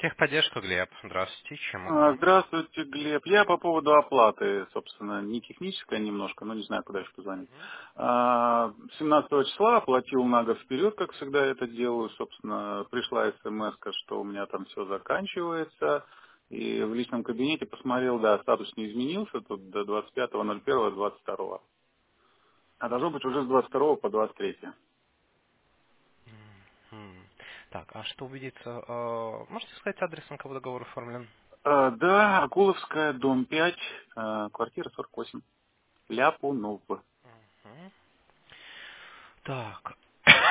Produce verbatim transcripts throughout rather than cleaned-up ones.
Техподдержка, Глеб. Здравствуйте, чем могу А, помочь? Здравствуйте, Глеб. Я по поводу оплаты, собственно, не техническая немножко, но не знаю, куда еще позвонить. Мгм. А, семнадцатого числа оплатил на год вперед, как всегда это делаю. Собственно, пришла смс, что у меня там все заканчивается. И в личном кабинете посмотрел, да, статус не изменился, тут до двадцать пятого ноль первого двадцать второго. А должно быть уже с двадцать второго по двадцать третье. Мгм. Так, а что убедиться? э, Можете сказать адрес, на кого договор оформлен? А, да, Акуловская, дом пять, а, квартира сорок восемь. Ляпунов. Мгм. Так.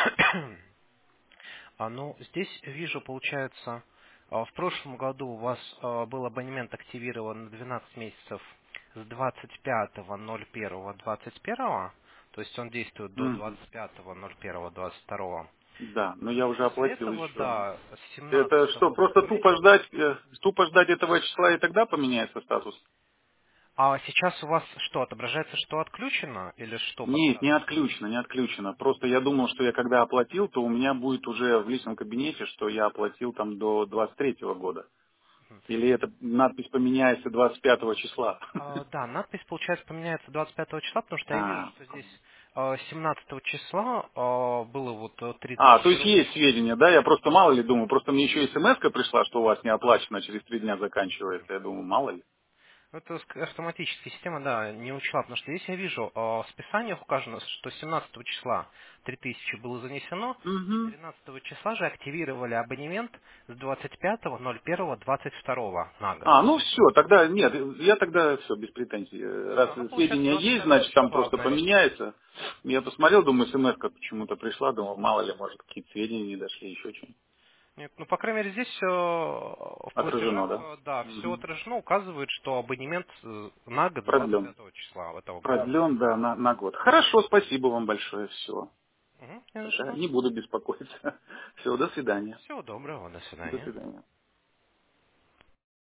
А, ну, здесь вижу, получается, а, в прошлом году у вас а, был абонемент активирован на двенадцать месяцев с двадцать пятого ноль первого двадцать первого, то есть он действует до Мгм. двадцать пятого ноль первого двадцать второго. Да, но я И уже после оплатил этого, еще. да, с Это что, семнадцатого просто тупо месяца. ждать, э, тупо ждать этого числа и тогда поменяется статус? А сейчас у вас что, отображается, что отключено или что по Нет, не статусу? отключено, не отключено. Просто я думал, что я когда оплатил, то у меня будет уже в личном кабинете, что я оплатил там до двадцать третьего года. Или эта надпись поменяется двадцать пятого числа. А, да, надпись, получается, поменяется двадцать пятого числа, потому что я вижу, А, что здесь а, семнадцатого числа а, было вот э, три а, то тысячи есть есть рублей. сведения, да? Я просто мало ли думаю, просто мне еще смс пришла, что у вас не оплачено, через три дня заканчивается. Я думаю, мало ли. Это ск- автоматическая система, да, не учла, потому что здесь я вижу, а, в списаниях указано, что семнадцатого числа три тысячи было занесено, Угу. тринадцатого числа же активировали абонемент с двадцать пятого ноль первого двадцать второго на год. А, ну все, тогда нет, я тогда все, без претензий. Э, Раз Да, ну получается сведения двадцать есть, пятого значит там числа просто отдали. поменяется. Я посмотрел, думаю, смс почему-то пришла, думал, мало ли, может, какие-то сведения не дошли, еще что-нибудь. Нет, ну, по крайней мере, здесь все в Отражено, платежах, да? э, да, все Мгм. отражено, указывает, что абонемент э, на год с двадцать Продлен. пятого числа этого года. Продлен, да, на, на год. Хорошо, спасибо вам большое, все. Угу, не за Тогда что. не буду беспокоиться. Все, до свидания. Всего доброго, до До свидания. свидания.